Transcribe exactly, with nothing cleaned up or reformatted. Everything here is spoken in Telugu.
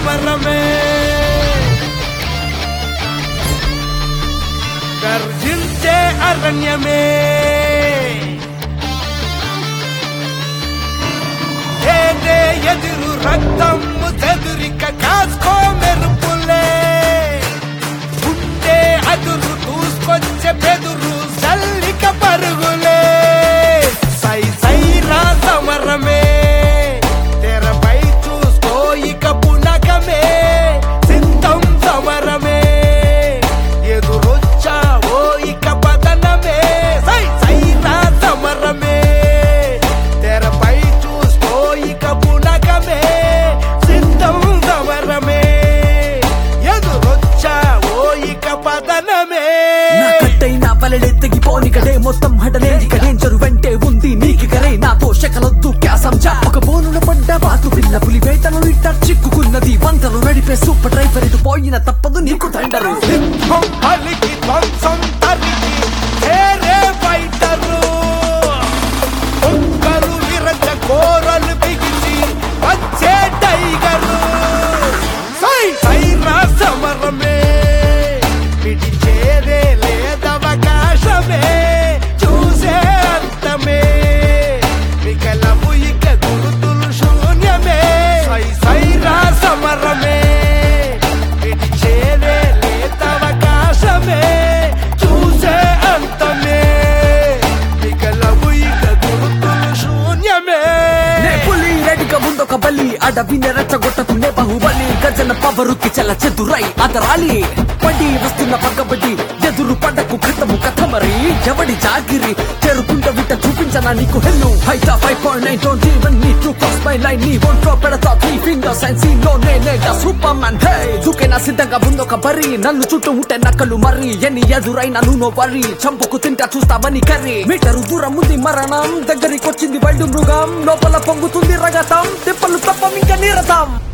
సమరమే గర్జించే అరణ్యమే ఏదే ఎదురు రక్తం చెదురిక కాసుకో మెరుపులే ఉంటే అదురు దూసుకొచ్చే బెదురు చల్లిక పరుగులే సై సై రా సమరమే తెరపై చూసుకో ఇక పునకమే సిద్ధం సమరమే ఎదురొచ్చావో ఇక పతనమే సై సై రా సమరమే తెరపై చూసుకో ఇక పునకమే సిద్ధం సమరమే ఎదురొచ్చావో ఇక పతనమే నా కట్టైన వలలే తెగిపోనికడే మొత్తం హడలేని కడేంచరు వెంటే ఉంది నీకి కరే నాతో శకలొద్దు క్యాసంజా ఒక బోనున పడ్డ బాతు పిల్ల పులి వేటను ఇట్ట చిక్కుకున్నది వంటలు నడిపే సూపర్ డ్రైవర్ ఇటు పోయిన తప్పదు నీకు తండరు సింహం పలికి ధ్వంసం తరికి చేరే ఫైటరు ఒక్కరు విరచ కోరలు బిగిచి వచ్చే టైగరు సై సై రా సమరమే పిడిచేరే లేదవకాశమే చూసే అంతమే మిగలవు ఇక గురుతులు శూన్యమే సై సై రా సమరమే పిడిచేరే లేదవకాశమే చూసే అంతమే మిగలవు ఇక గురుతులు శూన్యమే నే పులి రెడిగా ముందొక బలి అడవిని రెచ్చగొట్టకునే బాహుబలి గజన పవరుకి చల్ల చెదురై అదరాలి పడి వస్తున్న పక్కబడి ఎదురు పడ్డకు కథము కథ మరి ఎవడి జాగిరి చేరుకుంట విట్ట చూపించనా నీకు హెల్లు హైటా five point nine don't even need to cross my line నీ ఒంట్లో పెడతా త్రీ ఫింగర్స్ అండ్ సీ లో నేనేగా సూపర్ మ్యాన్ హే దూకేనా సిద్ధంగా ముందొక బరి నన్ను చుట్టూ ఉంటే నక్కలు మరి ఎన్ని ఎదురైనా నువ్వు వరి చంపుకు తింటా చూస్తావని కర్రీ మీటరు దూరం ఉంది మరణం దగ్గరికి వచ్చింది వైల్డ్ మృగం లోపల పొంగుతుంది రగతం తిప్పలు తప్ప ఇంకా నిరతం